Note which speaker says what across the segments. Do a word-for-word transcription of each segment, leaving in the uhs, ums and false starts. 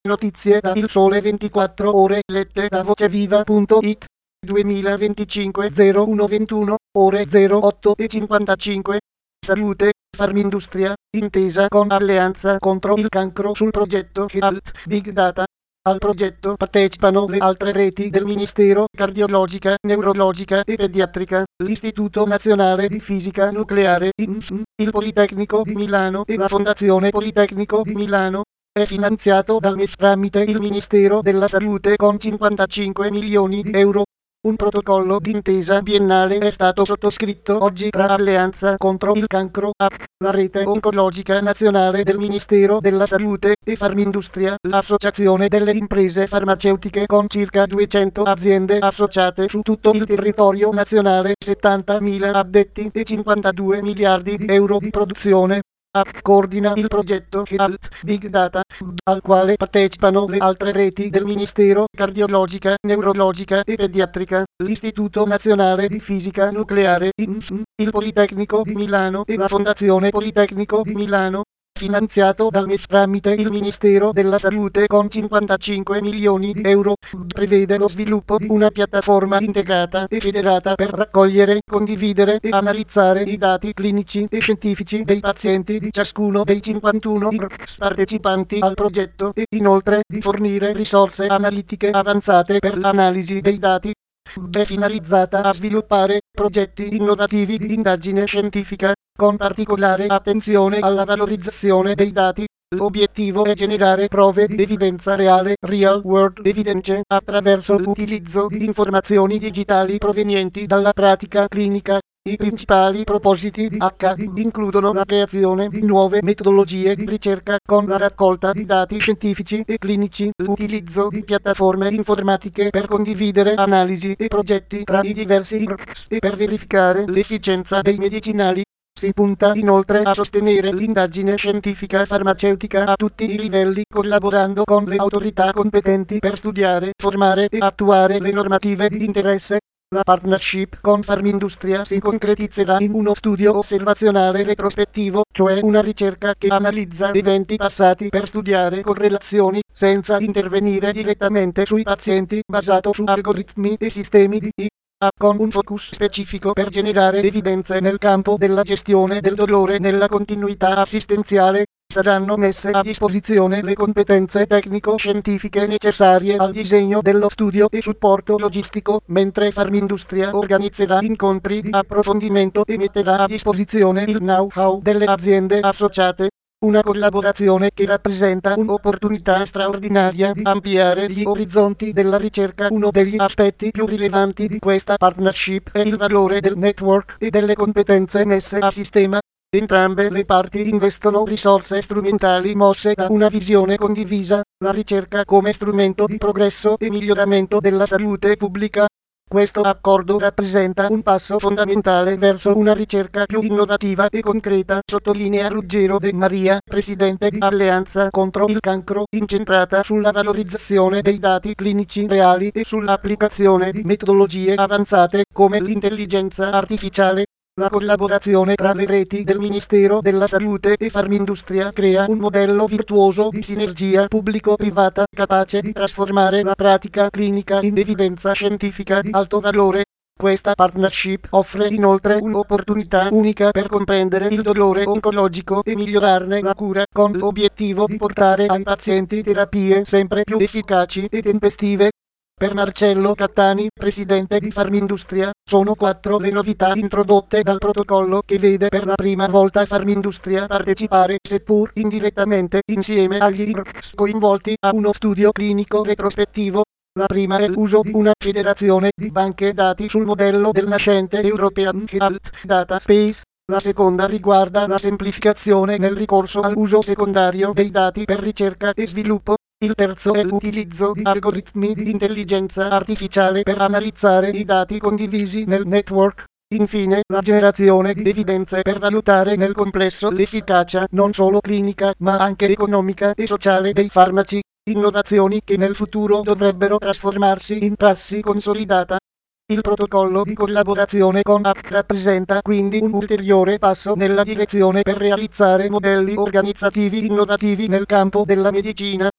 Speaker 1: Notizie da Il Sole ventiquattro Ore lette da voceviva punto it. duemilaventicinque zero uno ventuno, ore zero otto e cinquantacinque. Salute, Farmindustria, intesa con Alleanza contro il cancro sul progetto Health Big Data. Al progetto partecipano le altre reti del Ministero, cardiologica, neurologica e pediatrica, l'Istituto Nazionale di Fisica Nucleare, I N F M, il Politecnico di Milano e la Fondazione Politecnico di Milano. È finanziato dal M E F tramite il Ministero della Salute con cinquantacinque milioni di euro. Un protocollo d'intesa biennale è stato sottoscritto oggi tra Alleanza contro il cancro, A C, la rete oncologica nazionale del Ministero della Salute, e Farmindustria, l'associazione delle imprese farmaceutiche con circa duecento aziende associate su tutto il territorio nazionale, settantamila addetti e cinquantadue miliardi di euro di produzione. A C coordina il progetto Health Big Data, al quale partecipano le altre reti del Ministero, cardiologica, neurologica e pediatrica, l'Istituto Nazionale di Fisica Nucleare, I N F M, il Politecnico di Milano e la Fondazione Politecnico di Milano. Finanziato dal M E F tramite il Ministero della Salute con cinquantacinque milioni di euro, prevede lo sviluppo di una piattaforma integrata e federata per raccogliere, condividere e analizzare i dati clinici e scientifici dei pazienti di ciascuno dei cinquantuno I R C S partecipanti al progetto e inoltre di fornire risorse analitiche avanzate per l'analisi dei dati. È finalizzata a sviluppare progetti innovativi di indagine scientifica, con particolare attenzione alla valorizzazione dei dati. L'obiettivo è generare prove di evidenza reale, real world evidence, attraverso l'utilizzo di informazioni digitali provenienti dalla pratica clinica. I principali propositi di H D includono la creazione di nuove metodologie di ricerca con la raccolta di dati scientifici e clinici, l'utilizzo di piattaforme informatiche per condividere analisi e progetti tra i diversi I R C S e per verificare l'efficienza dei medicinali. Si punta inoltre a sostenere l'indagine scientifica farmaceutica a tutti i livelli, collaborando con le autorità competenti per studiare, formare e attuare le normative di interesse. La partnership con Farmindustria si concretizzerà in uno studio osservazionale retrospettivo, cioè una ricerca che analizza eventi passati per studiare correlazioni, senza intervenire direttamente sui pazienti, basato su algoritmi e sistemi di I A, con un focus specifico per generare evidenze nel campo della gestione del dolore nella continuità assistenziale. Saranno messe a disposizione le competenze tecnico-scientifiche necessarie al disegno dello studio e supporto logistico, mentre Farmindustria organizzerà incontri di approfondimento e metterà a disposizione il know-how delle aziende associate. Una collaborazione che rappresenta un'opportunità straordinaria di ampliare gli orizzonti della ricerca. Uno degli aspetti più rilevanti di questa partnership è il valore del network e delle competenze messe a sistema. Entrambe le parti investono risorse strumentali mosse da una visione condivisa, la ricerca come strumento di progresso e miglioramento della salute pubblica. Questo accordo rappresenta un passo fondamentale verso una ricerca più innovativa e concreta, sottolinea Ruggero De Maria, presidente di Alleanza contro il cancro, incentrata sulla valorizzazione dei dati clinici reali e sull'applicazione di metodologie avanzate come l'intelligenza artificiale. La collaborazione tra le reti del Ministero della Salute e Farmindustria crea un modello virtuoso di sinergia pubblico-privata capace di trasformare la pratica clinica in evidenza scientifica di alto valore. Questa partnership offre inoltre un'opportunità unica per comprendere il dolore oncologico e migliorarne la cura, con l'obiettivo di portare ai pazienti terapie sempre più efficaci e tempestive. Per Marcello Cattani, presidente di Farmindustria, sono quattro le novità introdotte dal protocollo che vede per la prima volta Farmindustria partecipare, seppur indirettamente, insieme agli I R C S coinvolti, a uno studio clinico retrospettivo. La prima è l'uso di una federazione di banche dati sul modello del nascente European Health Data Space. La seconda riguarda la semplificazione nel ricorso all'uso secondario dei dati per ricerca e sviluppo. Il terzo è l'utilizzo di algoritmi di intelligenza artificiale per analizzare i dati condivisi nel network. Infine, la generazione di evidenze per valutare nel complesso l'efficacia non solo clinica ma anche economica e sociale dei farmaci, innovazioni che nel futuro dovrebbero trasformarsi in prassi consolidata. Il protocollo di collaborazione con A C rappresenta quindi un ulteriore passo nella direzione per realizzare modelli organizzativi innovativi nel campo della medicina.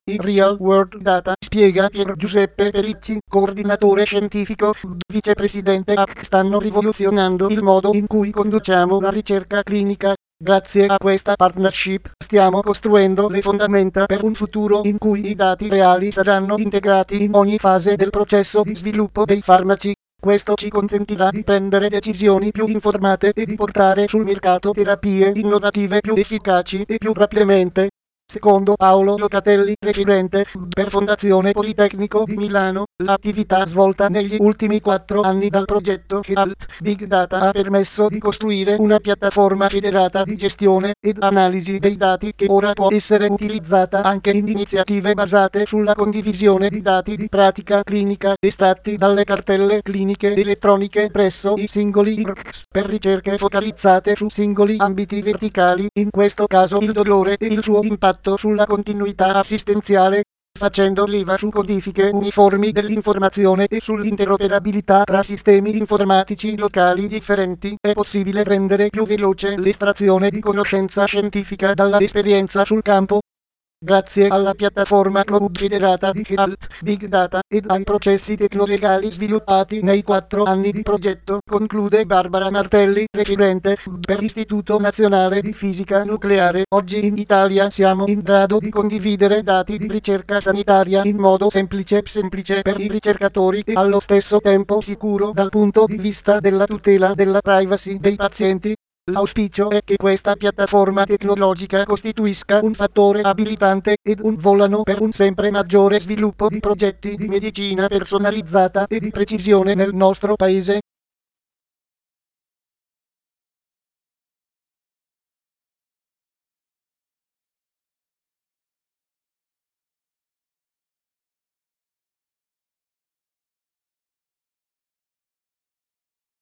Speaker 1: I Real World Data, spiega Pier Giuseppe Pelicci, coordinatore scientifico, vicepresidente A C, stanno rivoluzionando il modo in cui conduciamo la ricerca clinica. Grazie a questa partnership stiamo costruendo le fondamenta per un futuro in cui i dati reali saranno integrati in ogni fase del processo di sviluppo dei farmaci. Questo ci consentirà di prendere decisioni più informate e di portare sul mercato terapie innovative più efficaci e più rapidamente. Secondo Paolo Locatelli, referente per Fondazione Politecnico di Milano, l'attività svolta negli ultimi quattro anni dal progetto Health Big Data ha permesso di costruire una piattaforma federata di gestione ed analisi dei dati che ora può essere utilizzata anche in iniziative basate sulla condivisione di dati di pratica clinica estratti dalle cartelle cliniche elettroniche presso i singoli I R C S per ricerche focalizzate su singoli ambiti verticali, in questo caso il dolore e il suo impatto sulla continuità assistenziale, facendo leva su codifiche uniformi dell'informazione e sull'interoperabilità tra sistemi informatici locali differenti. È possibile rendere più veloce l'estrazione di conoscenza scientifica dalla esperienza sul campo. Grazie alla piattaforma cloud federata di Health Big Data ed ai processi tecnolegali sviluppati nei quattro anni di progetto, conclude Barbara Martelli, referente per l'Istituto Nazionale di Fisica Nucleare. Oggi in Italia siamo in grado di condividere dati di ricerca sanitaria in modo semplice semplice per i ricercatori e allo stesso tempo sicuro dal punto di vista della tutela della privacy dei pazienti. L'auspicio è che questa piattaforma tecnologica costituisca un fattore abilitante ed un volano per un sempre maggiore sviluppo di progetti di medicina personalizzata e di precisione nel nostro paese.